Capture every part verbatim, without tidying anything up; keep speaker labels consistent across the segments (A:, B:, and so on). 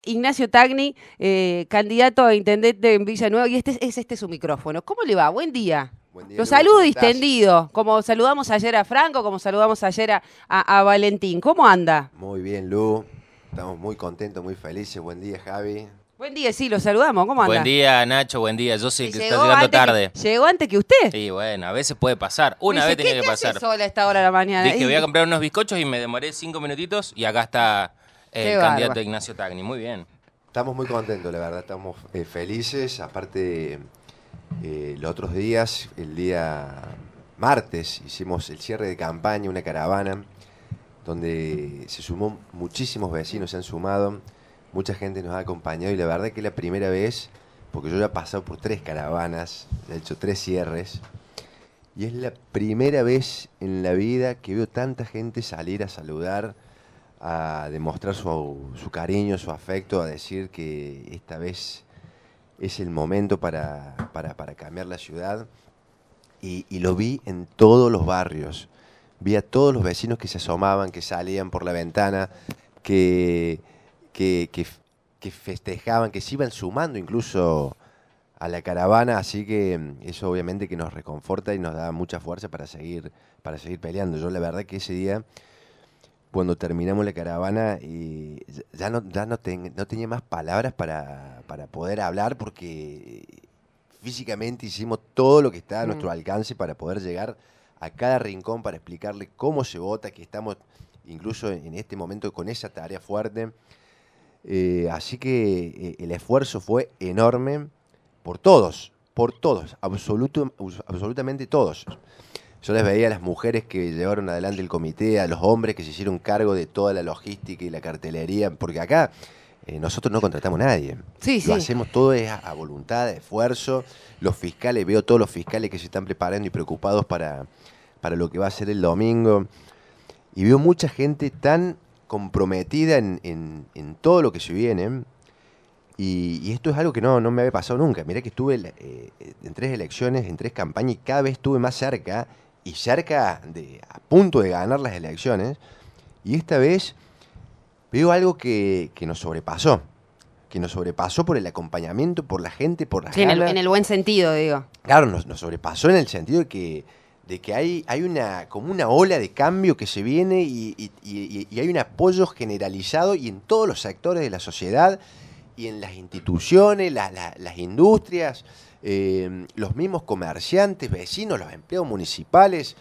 A: Ignacio Tagni, eh, candidato a intendente en Villanueva, y este es este su micrófono. ¿Cómo le va? Buen día.
B: Buen día,
A: Lo
B: Lu,
A: saludo
B: ¿cómo estás?
A: distendido, como saludamos ayer a Franco, como saludamos ayer a, a- a Valentín. ¿Cómo anda?
B: Muy bien, Lu. Estamos muy contentos, muy felices. Buen día, Javi.
A: Buen día, sí, lo saludamos. ¿Cómo
C: Buen
A: anda?
C: día, Nacho, buen día. Yo soy
A: Y
C: el que está
A: llegó
C: llegando
A: antes
C: tarde.
A: que, llegó antes que usted.
C: Y bueno, a veces puede pasar.
A: Me
C: Una
A: dice,
C: vez
A: ¿qué,
C: tenía que
A: qué hace
C: pasar.
A: sola a esta hora de la mañana?
C: Dije,
A: Y-
C: voy a comprar unos bizcochos y me demoré cinco minutitos y acá está
A: Qué
C: el candidato
A: bárbaro.
C: Ignacio Tagni. Muy bien.
B: Estamos muy contentos, la verdad. Estamos eh, felices. Aparte, eh, los otros días, el día martes, hicimos el cierre de campaña, una caravana, donde se sumó muchísimos vecinos, se han sumado. Mucha gente nos ha acompañado y la verdad que es la primera vez, porque yo ya he pasado por tres caravanas, he hecho tres cierres. Y es la primera vez en la vida que veo tanta gente salir a saludar, a demostrar su, su cariño, su afecto, a decir que esta vez es el momento para, para, para cambiar la ciudad. Y, y lo vi en todos los barrios. Vi a todos los vecinos que se asomaban, que salían por la ventana, que, que, que, que festejaban, que se iban sumando incluso a la caravana, así que mm, eso obviamente que nos reconforta y nos da mucha fuerza para seguir, para seguir peleando. Yo la verdad que ese día, cuando terminamos la caravana, y ya no, ya no, ten- no tenía más palabras para, para poder hablar porque físicamente hicimos todo lo que está a nuestro
A: Mm.
B: alcance para poder llegar a cada rincón, para explicarle cómo se vota, que estamos incluso en este momento con esa tarea fuerte. Eh, así que eh, el esfuerzo fue enorme por todos, por todos, absoluto, absolutamente todos. Yo les veía a las mujeres que llevaron adelante el comité, a los hombres que se hicieron cargo de toda la logística y la cartelería, porque acá eh, nosotros no contratamos a nadie.
A: Sí,
B: Lo
A: sí.
B: hacemos todo es a, a voluntad, a esfuerzo. Los fiscales, veo todos los fiscales que se están preparando y preocupados para, para lo que va a ser el domingo. Y veo mucha gente tan comprometida en, en- en todo lo que se viene. Y, y esto es algo que no, no me había pasado nunca. Mirá que estuve eh, en tres elecciones, en tres campañas, y cada vez estuve más cerca, y cerca de, a punto de ganar las elecciones. Y esta vez veo algo que, que nos sobrepasó. Que nos sobrepasó por el acompañamiento, por la gente, por las
A: Sí, en el,
B: ganas.
A: en el buen sentido, digo.
B: Claro, nos, nos sobrepasó en el sentido de que, de que hay, hay una, como una ola de cambio que se viene y, y- y- y hay un apoyo generalizado y en todos los sectores de la sociedad y en las instituciones, la- la- las industrias, eh, los mismos comerciantes, vecinos, los empleados municipales,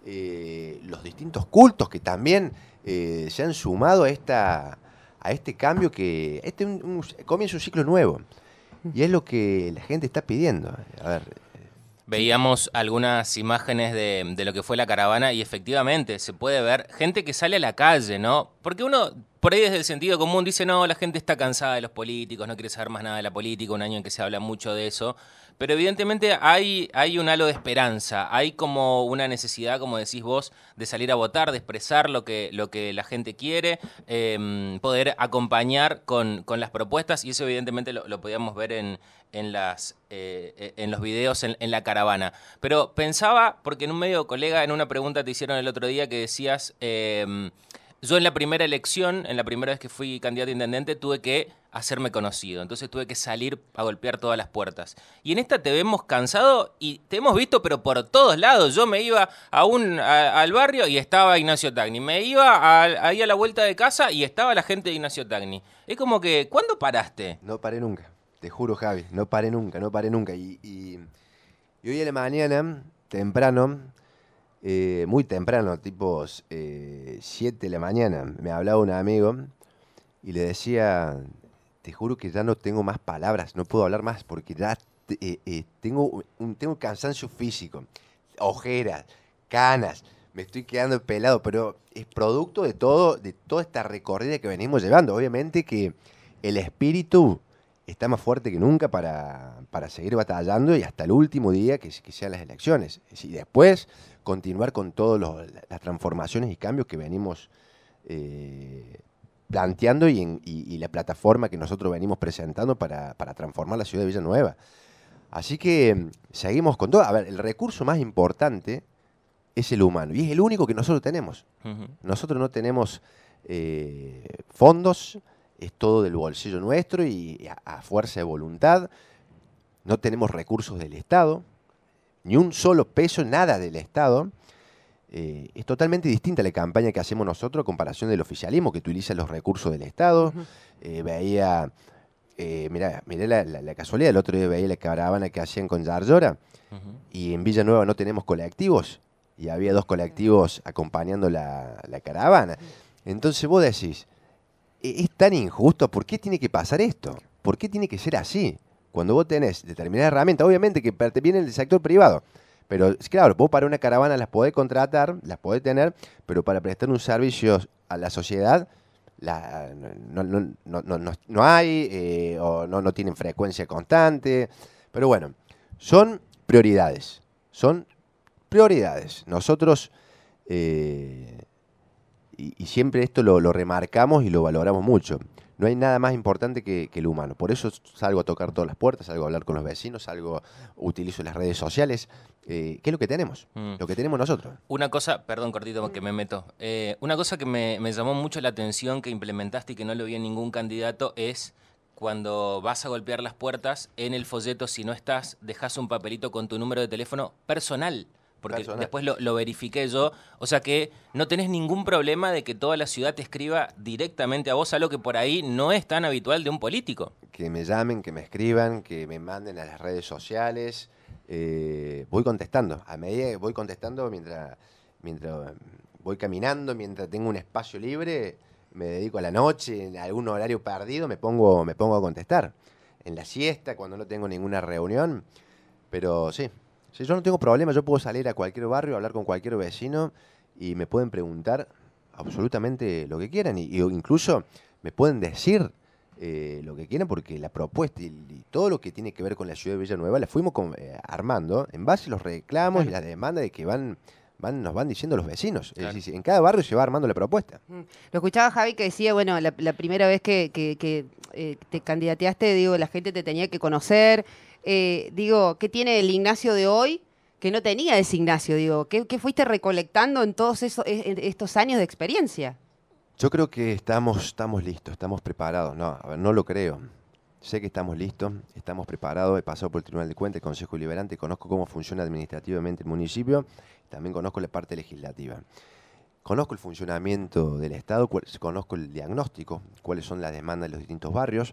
B: eh, los distintos cultos que también eh, se han sumado a, esta, a este cambio que este un- un- comienza un ciclo nuevo. Y es lo que la gente está pidiendo. A ver,
C: Veíamos algunas imágenes de, de lo que fue la caravana y efectivamente se puede ver gente que sale a la calle, ¿no? Porque uno, por ahí desde el sentido común, dice, no, la gente está cansada de los políticos, no quiere saber más nada de la política, un año en que se habla mucho de eso. Pero evidentemente hay, hay un halo de esperanza, hay como una necesidad, como decís vos, de salir a votar, de expresar lo que, lo que la gente quiere, eh, poder acompañar con, con las propuestas y eso evidentemente lo, lo podíamos ver en, en, las, eh, en los videos en, en la caravana. Pero pensaba, porque en un medio colega, en una pregunta te hicieron el otro día que decías... Eh, yo en la primera elección, en la primera vez que fui candidato a intendente, tuve que hacerme conocido. Entonces tuve que salir a golpear todas las puertas. Y en esta te vemos cansado y te hemos visto, pero por todos lados. Yo me iba a un, a- al barrio y estaba Ignacio Tagni. Me iba a- ahí a la vuelta de casa y estaba la gente de Ignacio Tagni. Es como que, ¿cuándo paraste?
B: no paré nunca. Te juro, Javi, no paré nunca, no paré nunca. Y, y- y hoy a la mañana, temprano, eh, muy temprano, tipo eh, siete de la mañana, me hablaba un amigo y le decía, te juro que ya no tengo más palabras, no puedo hablar más porque ya te- eh, eh, tengo un, tengo un cansancio físico, ojeras, canas, me estoy quedando pelado, pero es producto de todo, de toda esta recorrida que venimos llevando. Obviamente que el espíritu está más fuerte que nunca para, para seguir batallando y hasta el último día que, que sean las elecciones. Y después continuar con todas las transformaciones y cambios que venimos eh, planteando y, en- y- y la plataforma que nosotros venimos presentando para, para transformar la ciudad de Villanueva. Así que mm, seguimos con todo. A ver, el recurso más importante es el humano y es el único que nosotros tenemos.
C: Ujú.
B: Nosotros no tenemos eh, fondos, es todo del bolsillo nuestro y a, a fuerza de voluntad. No tenemos recursos del Estado, ni un solo peso, nada del Estado. Eh, es totalmente distinta la campaña que hacemos nosotros a comparación del oficialismo, que utiliza los recursos del Estado. Uh-huh. eh, veía, eh, mirá, mirá la, la, la casualidad, el otro día veía la caravana que hacían con Yarlora, uh-huh. y en Villanueva no tenemos colectivos, y había dos colectivos acompañando la, la caravana. Entonces vos decís, es tan injusto, ¿por qué tiene que pasar esto? ¿Por qué tiene que ser así? Cuando vos tenés determinadas herramientas, obviamente que vienen del sector privado, pero claro, vos para una caravana las podés contratar, las podés tener, pero para prestar un servicio a la sociedad la, no, no, no, no, no, no hay, eh, o no, no tienen frecuencia constante. Pero bueno, son prioridades, son prioridades. Nosotros, eh, y, y siempre esto lo, lo remarcamos y lo valoramos mucho. No hay nada más importante que, que el humano. Por eso salgo a tocar todas las puertas, salgo a hablar con los vecinos, salgo, utilizo las redes sociales. Eh, ¿Qué es lo que tenemos? Mm. Lo que tenemos nosotros.
C: Una cosa, perdón, cortito, que me meto. Eh, una cosa que me, me llamó mucho la atención, que implementaste y que no lo vi en ningún candidato, es cuando vas a golpear las puertas, en el folleto, si no estás, dejas un papelito con tu número de teléfono personal. Porque Personal. después lo, lo verifiqué yo, o sea que no tenés ningún problema de que toda la ciudad te escriba directamente a vos, algo que por ahí no es tan habitual de un político.
B: Que me llamen, que me escriban, que me manden a las redes sociales, eh, voy contestando, a medida que voy contestando mientras, mientras voy caminando, mientras tengo un espacio libre, me dedico a la noche, en algún horario perdido me pongo, me pongo a contestar, en la siesta, cuando no tengo ninguna reunión, pero sí. Si yo no tengo problema, yo puedo salir a cualquier barrio, hablar con cualquier vecino y me pueden preguntar absolutamente lo que quieran. Y, y incluso me pueden decir eh, lo que quieran porque la propuesta y, y todo lo que tiene que ver con la ciudad de Villanueva la fuimos con, eh, armando en base a los reclamos claro. y las demandas de que van, van nos van diciendo los vecinos. Claro. Es decir, en cada barrio se va armando la propuesta.
A: Lo escuchaba Javi que decía, bueno, la, la primera vez que, que, que eh, te candidateaste, digo, la gente te tenía que conocer. Eh, digo, ¿qué tiene el Ignacio de hoy que no tenía ese Ignacio? Digo, ¿qué, qué fuiste recolectando en todos esos, estos años de experiencia?
B: Yo creo que estamos, estamos listos, estamos preparados. No, a ver, no lo creo. Sé que estamos listos, estamos preparados. He pasado por el Tribunal de Cuentas, el Consejo Deliberante, conozco cómo funciona administrativamente el municipio, también conozco la parte legislativa. Conozco el funcionamiento del Estado, conozco el diagnóstico, cuáles son las demandas de los distintos barrios.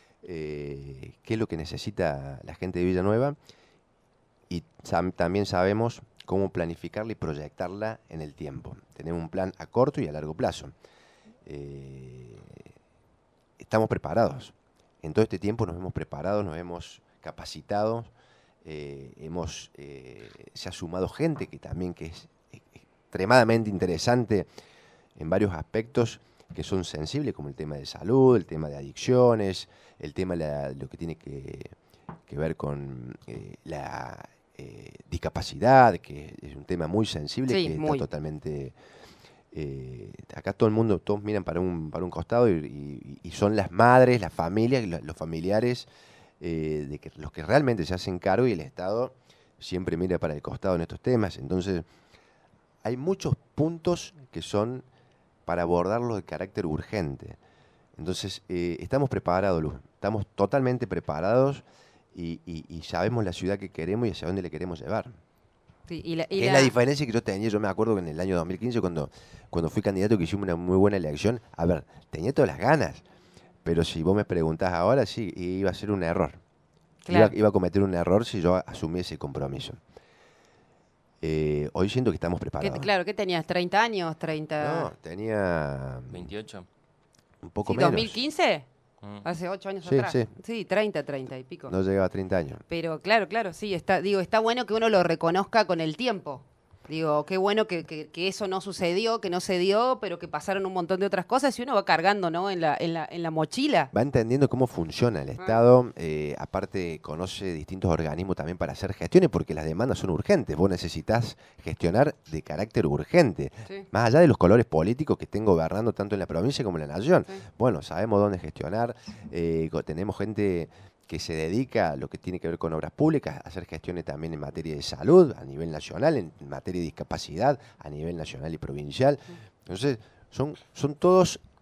B: Eh, qué es lo que necesita la gente de Villanueva y sam- también sabemos cómo planificarla y proyectarla en el tiempo. Tenemos un plan a corto y a largo plazo. Eh, estamos preparados. En todo este tiempo nos hemos preparado, nos hemos capacitado, eh, hemos, eh, se ha sumado gente que también que es extremadamente interesante en varios aspectos que son sensibles, como el tema de salud, el tema de adicciones, el tema de la, lo que tiene que, que ver con eh, la eh, discapacidad, que es un tema muy sensible, sí, que muy. está totalmente... Eh, acá todo el mundo, todos miran para un, para un costado y, y, y son las madres, las familias, los familiares, eh, de que, los que realmente se hacen cargo y el Estado siempre mira para el costado en estos temas. Entonces, hay muchos puntos que son para abordarlo de carácter urgente. Entonces, eh, estamos preparados, Luz, estamos totalmente preparados y, y, y sabemos la ciudad que queremos y hacia dónde le queremos llevar.
A: Sí, y la, y
B: es
A: la...
B: la diferencia que yo tenía, yo me acuerdo que en el año dos mil quince, cuando, cuando fui candidato, que hicimos una muy buena elección, a ver, tenía todas las ganas, pero si vos me preguntás ahora, sí, iba a ser un error. Claro. Iba, iba a cometer un error si yo asumiese ese compromiso. Eh, hoy siento que estamos preparados.
A: ¿Qué, claro, ¿qué tenías? ¿treinta años? treinta...
B: No, tenía...
C: veintiocho.
B: Un poco
A: sí,
B: menos.
A: ¿dos mil quince? Mm. Hace ocho años
B: sí,
A: atrás.
B: Sí,
A: sí, treinta, treinta y pico.
B: No llegaba a treinta años.
A: Pero claro, claro, sí, está, digo, está bueno que uno lo reconozca con el tiempo. Digo, qué bueno que, que, que eso no sucedió, que no se dio, pero que pasaron un montón de otras cosas y uno va cargando, ¿no? En la, en la, en la mochila.
B: Va entendiendo cómo funciona el Estado, ah. eh, aparte conoce distintos organismos también para hacer gestiones, porque las demandas son urgentes. Vos necesitas gestionar de carácter urgente, sí. Más allá de los colores políticos que estén gobernando tanto en la provincia como en la nación. Sí. Bueno, sabemos dónde gestionar, eh, tenemos gente que se dedica a lo que tiene que ver con obras públicas, a hacer gestiones también en materia de salud, a nivel nacional, en materia de discapacidad, a nivel nacional y provincial. Entonces, son, son todos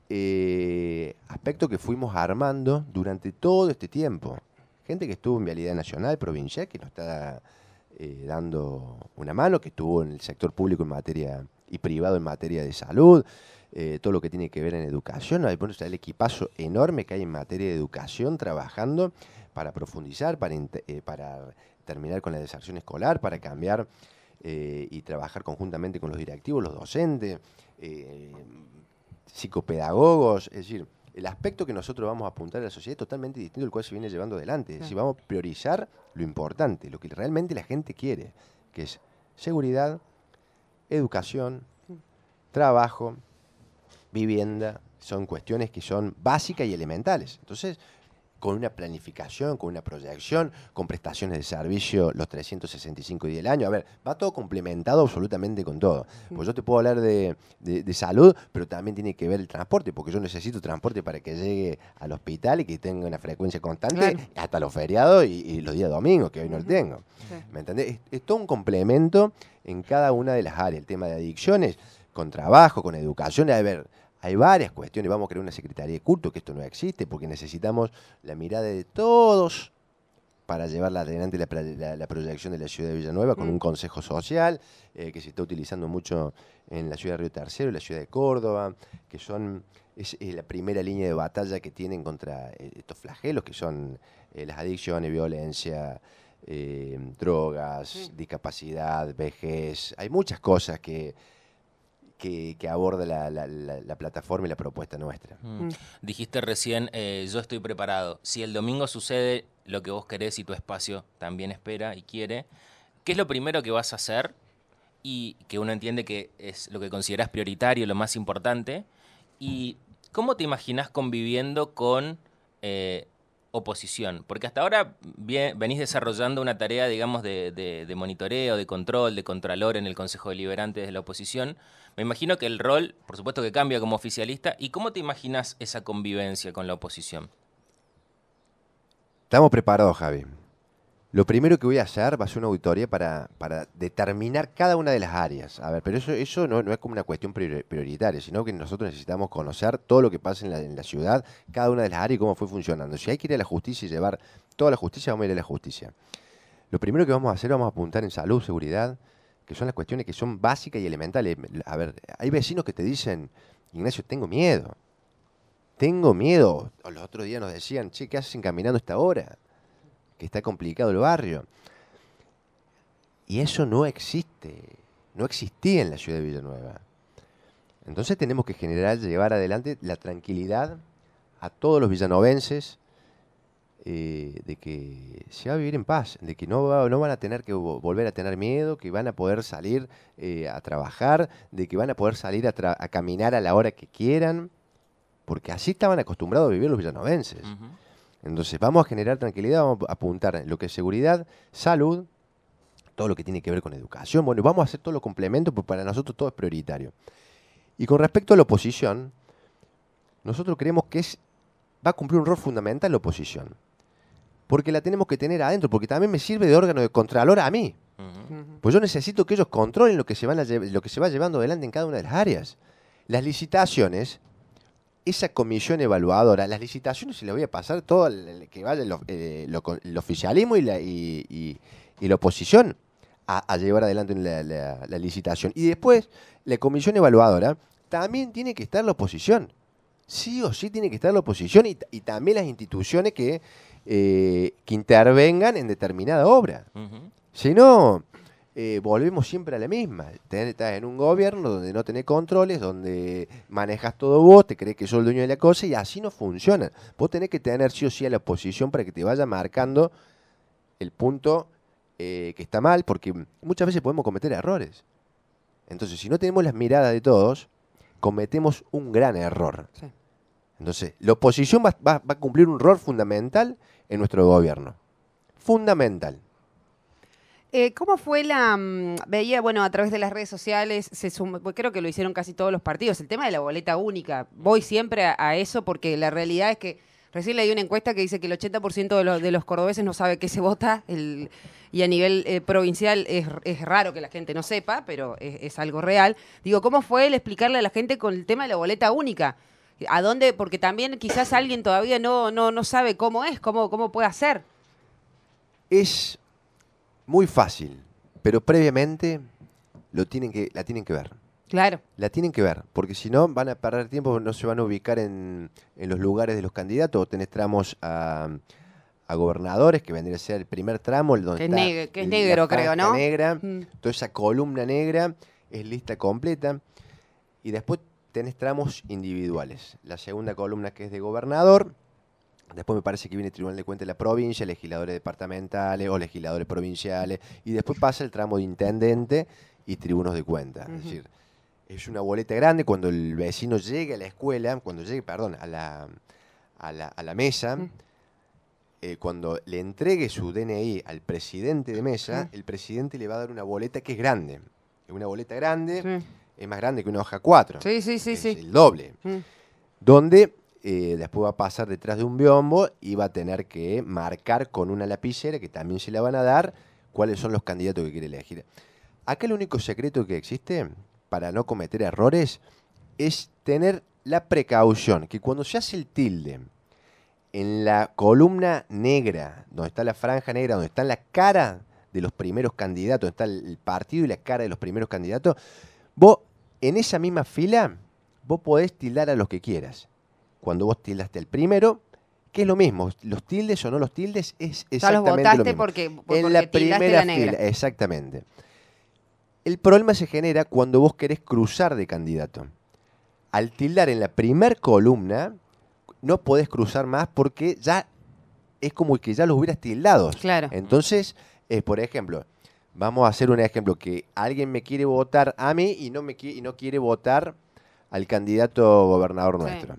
B: eh, aspecto que fuimos armando durante todo este tiempo. Gente que estuvo en Vialidad Nacional, provincial, que nos está eh, dando una mano, que estuvo en el sector público en materia y privado en materia de salud, eh, todo lo que tiene que ver en educación. Hay bueno, el equipazo enorme que hay en materia de educación trabajando para profundizar, para, eh, para terminar con la deserción escolar, para cambiar eh, y trabajar conjuntamente con los directivos, los docentes, eh, psicopedagogos, es decir, el aspecto que nosotros vamos a apuntar a la sociedad es totalmente distinto al cual se viene llevando adelante. Es decir, vamos a priorizar lo importante, lo que realmente la gente quiere, que es seguridad, educación, trabajo, vivienda. Son cuestiones que son básicas y elementales. Entonces, con una planificación, con una proyección, con prestaciones de servicio los trescientos sesenta y cinco días del año. A ver, va todo complementado absolutamente con todo. Pues yo te puedo hablar de, de, de salud, pero también tiene que ver el transporte, porque yo necesito transporte para que llegue al hospital y que tenga una frecuencia constante, claro, hasta los feriados y, y los días domingos, que hoy no lo tengo. Sí. ¿Me entendés? Es, es todo un complemento en cada una de las áreas. El tema de adicciones, con trabajo, con educación, a ver... Hay varias cuestiones, vamos a crear una secretaría de culto, que esto no existe, porque necesitamos la mirada de todos para llevar adelante la, la, la proyección de la ciudad de Villanueva con mm. un consejo social eh, que se está utilizando mucho en la ciudad de Río Tercero y la ciudad de Córdoba, que son es, es la primera línea de batalla que tienen contra eh, estos flagelos, que son eh, las adicciones, violencia, eh, drogas, mm. discapacidad, vejez. Hay muchas cosas que... Que, que aborda la, la, la, la plataforma y la propuesta nuestra.
C: Mm. Mm. Dijiste recién, eh, yo estoy preparado. Si el domingo sucede lo que vos querés y tu espacio también espera y quiere, ¿qué es lo primero que vas a hacer? Y que uno entiende que es lo que considerás prioritario, lo más importante. ¿Y cómo te imaginás conviviendo con eh, oposición? Porque hasta ahora bien, venís desarrollando una tarea, digamos, de, de, de monitoreo, de control, de contralor en el Consejo Deliberante de la oposición. Me imagino que el rol, por supuesto que cambia como oficialista. ¿Y cómo te imaginas esa convivencia con la oposición?
B: Estamos preparados, Javi. Lo primero que voy a hacer va a ser una auditoría para, para determinar cada una de las áreas. A ver, pero eso, eso no, no es como una cuestión prioritaria, sino que nosotros necesitamos conocer todo lo que pasa en la, en la ciudad, cada una de las áreas y cómo fue funcionando. Si hay que ir a la justicia y llevar toda la justicia, vamos a ir a la justicia. Lo primero que vamos a hacer, vamos a apuntar en salud, seguridad, que son las cuestiones que son básicas y elementales. A ver, hay vecinos que te dicen, Ignacio, tengo miedo. Tengo miedo. O los otros días nos decían, che, ¿qué hacen caminando a esta hora? Que está complicado el barrio. Y eso no existe. No existía en la ciudad de Villanueva. Entonces tenemos que generar, llevar adelante la tranquilidad a todos los villanovenses, Eh, de que se va a vivir en paz, de que no, va, no van a tener que volver a tener miedo, que van a poder salir eh, a trabajar, de que van a poder salir a, a caminar a la hora que quieran, porque así estaban acostumbrados a vivir los villanovenses. Uh-huh. Entonces vamos a generar tranquilidad, vamos a apuntar en lo que es seguridad, salud, todo lo que tiene que ver con educación. Bueno, vamos a hacer todos los complementos, porque para nosotros todo es prioritario. Y con respecto a la oposición, nosotros creemos que es, va a cumplir un rol fundamental la oposición. Porque la tenemos que tener adentro, porque también me sirve de órgano de contralor a mí. Uh-huh. Pues yo necesito que ellos controlen lo que se van a, lo que se va llevando adelante en cada una de las áreas. Las licitaciones, esa comisión evaluadora, las licitaciones se le voy a pasar todo el, que vaya el, eh, lo, el oficialismo y la, y, y, y la oposición a, a llevar adelante la, la, la licitación. Y después, la comisión evaluadora, también tiene que estar la oposición. Sí o sí tiene que estar la oposición y, y también las instituciones que... Eh, que intervengan en determinada obra. Uh-huh. Si no, eh, volvemos siempre a la misma. Estás en un gobierno donde no tenés controles, donde manejas todo vos, te crees que sos el dueño de la cosa y así no funciona. Vos tenés que tener sí o sí a la oposición para que te vaya marcando el punto eh, que está mal, porque muchas veces podemos cometer errores. Entonces, si no tenemos las miradas de todos, cometemos un gran error. Sí. Entonces, la oposición va, va, va a cumplir un rol fundamental en nuestro gobierno. Fundamental.
A: Eh, ¿Cómo fue la...? Um, veía, bueno, a través de las redes sociales, se sum, creo que lo hicieron casi todos los partidos, el tema de la boleta única. Voy siempre a, a eso porque la realidad es que recién leí una encuesta que dice que el ochenta por ciento de, lo, de los cordobeses no sabe qué se vota el, y a nivel eh, provincial es, es raro que la gente no sepa, pero es, es algo real. Digo, ¿cómo fue el explicarle a la gente con el tema de la boleta única? ¿A dónde? Porque también quizás alguien todavía no, no, no sabe cómo es, cómo, cómo puede hacer.
B: Es muy fácil, pero previamente lo tienen que, la tienen que ver.
A: Claro.
B: La tienen que ver, porque si no van a perder tiempo, no se van a ubicar en, en los lugares de los candidatos. Tenés tramos a, a gobernadores, que vendría a ser el primer tramo, el donde
A: Que es,
B: está
A: neg que es
B: la
A: negro,
B: franja
A: creo, ¿no?
B: negra,
A: Mm.
B: toda esa columna negra es lista completa. Y después tenés tramos individuales. La segunda columna, que es de gobernador. Después me parece que viene el Tribunal de Cuentas de la provincia, legisladores departamentales o legisladores provinciales. Y después pasa el tramo de intendente y tribunos de cuentas. Uh-huh. Es decir, es una boleta grande. Cuando el vecino llegue a la escuela, cuando llegue, perdón, a la, a la, a la mesa, uh-huh. eh, cuando le entregue su D N I al presidente de mesa, uh-huh. el presidente le va a dar una boleta que es grande. Es una boleta grande, sí. Es más grande que una hoja cuatro.
A: Sí, sí, sí.
B: Es
A: sí.
B: el doble.
A: Uh-huh.
B: Donde eh, después va a pasar detrás de un biombo y va a tener que marcar con una lapicera, que también se la van a dar, cuáles son los candidatos que quiere elegir. Acá el único secreto que existe para no cometer errores es tener la precaución que cuando se hace el tilde en la columna negra, donde está la franja negra, donde está la cara de los primeros candidatos, donde está el partido y la cara de los primeros candidatos, vos en esa misma fila vos podés tildar a los que quieras. Cuando vos tildaste el primero, que es lo mismo, los tildes o no los tildes es exactamente
A: ya los votaste
B: lo mismo.
A: Porque, por,
B: en
A: porque
B: la primera
A: la negra.
B: fila, exactamente. El problema se genera cuando vos querés cruzar de candidato. Al tildar en la primer columna, no podés cruzar más porque ya es como que ya los hubieras tildado.
A: Claro.
B: Entonces, eh, por ejemplo, vamos a hacer un ejemplo, que alguien me quiere votar a mí y no, me qui- y no quiere votar al candidato gobernador
A: Sí.
B: nuestro.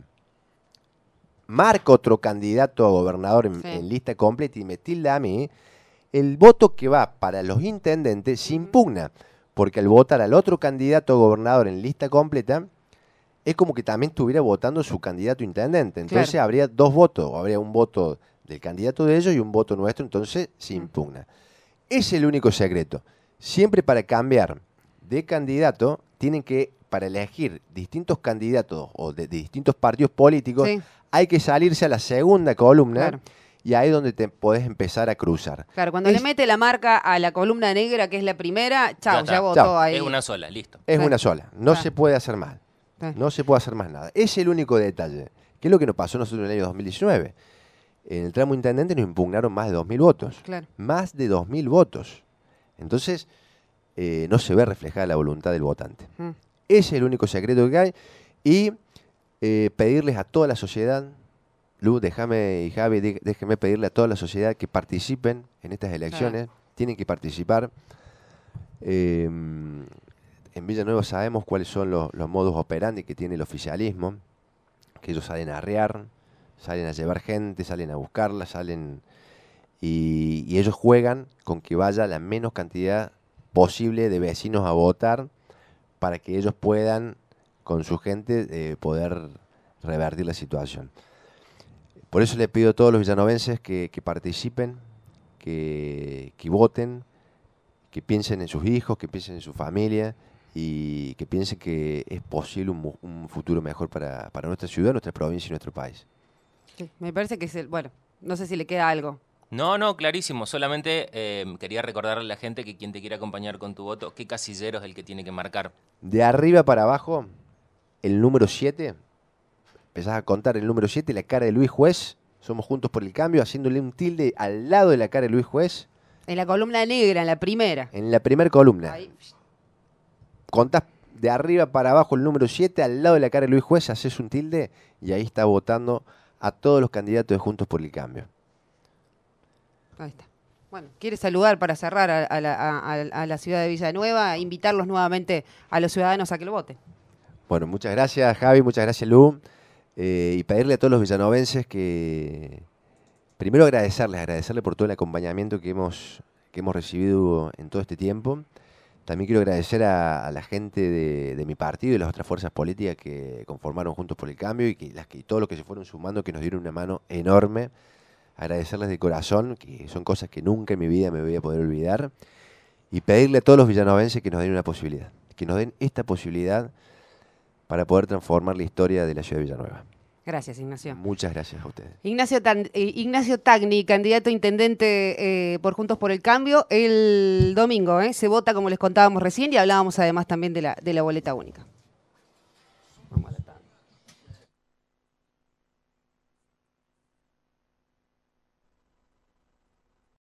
B: Marca otro candidato a gobernador en,
A: Sí.
B: en lista completa y me tilda a mí, el voto que va para los intendentes se impugna, porque al votar al otro candidato a gobernador en lista completa, es como que también estuviera votando su candidato a intendente. Entonces
A: Claro.
B: habría dos votos, o habría un voto del candidato de ellos y un voto nuestro, entonces se impugna. Es el único secreto. Siempre para cambiar de candidato, tienen que, para elegir distintos candidatos o de, de distintos partidos políticos,
A: Sí.
B: hay que salirse a la segunda columna,
A: Claro.
B: y ahí es donde te podés empezar a cruzar.
A: Claro, cuando
B: Es-
A: le mete la marca a la columna negra, que es la primera, chao,
C: Ya
A: ya,
C: está.
A: votó
B: Chao.
A: ahí.
C: Es una sola, listo.
B: Es
A: Sí.
B: una sola, no
A: Ah.
B: se puede hacer más.
A: Sí.
B: No se puede hacer más nada. Es el único detalle. ¿Qué es lo que nos pasó a nosotros en el año dos mil diecinueve? En el tramo intendente nos impugnaron más de dos mil votos.
A: Claro.
B: Más de dos mil votos. Entonces, eh, no se ve reflejada la voluntad del votante.
A: Mm.
B: Ese es el único secreto que hay. Y eh, pedirles a toda la sociedad, Lu, déjame, y Javi, dé- déjenme pedirle a toda la sociedad que participen en estas elecciones. Tienen que participar. Eh, en Villanueva sabemos cuáles son los, los modus operandi que tiene el oficialismo, que ellos salen a arrear, salen a llevar gente, salen a buscarla, salen y, y ellos juegan con que vaya la menos cantidad posible de vecinos a votar para que ellos puedan, con su gente, eh, poder revertir la situación. Por eso le pido a todos los villanovenses que, que participen, que, que voten, que piensen en sus hijos, que piensen en su familia y que piensen que es posible un, mu- un futuro mejor para, para nuestra ciudad, nuestra provincia y nuestro país.
A: Sí, me parece que es el. Bueno, no sé si le queda algo.
C: No, no, clarísimo. Solamente eh, quería recordarle a la gente que quien te quiera acompañar con tu voto, qué casillero es el que tiene que marcar.
B: De arriba para abajo, el número siete, empezás a contar el número siete, la cara de Luis Juez, somos Juntos por el Cambio, haciéndole un tilde al lado de la cara de Luis Juez,
A: En la columna negra, en la primera.
B: en la primera columna.
A: Ahí.
B: Contás de arriba para abajo el número siete, al lado de la cara de Luis Juez, haces un tilde y ahí está votando a todos los candidatos de Juntos por el Cambio.
A: Ahí está. Bueno, quiere saludar para cerrar a, a la, a- a- a la ciudad de Villanueva, invitarlos nuevamente a los ciudadanos a que lo voten.
B: Bueno, muchas gracias Javi, muchas gracias Lu, eh, y pedirle a todos los villanovenses que, primero agradecerles, agradecerles por todo el acompañamiento que hemos, que hemos recibido en todo este tiempo. También quiero agradecer a, a la gente de, de mi partido y de las otras fuerzas políticas que conformaron Juntos por el Cambio y que, las que y todos los que se fueron sumando, que nos dieron una mano enorme. Agradecerles de corazón, que son cosas que nunca en mi vida me voy a poder olvidar. Y pedirle a todos los villanovenses que nos den una posibilidad, que nos den esta posibilidad para poder transformar la historia de la ciudad de Villanueva.
A: Gracias, Ignacio.
B: Muchas gracias a ustedes.
A: Ignacio, Tan, eh, Ignacio Tagni, candidato a intendente eh, por Juntos por el Cambio, el domingo eh, se vota, como les contábamos recién, y hablábamos además también de la, de la boleta única.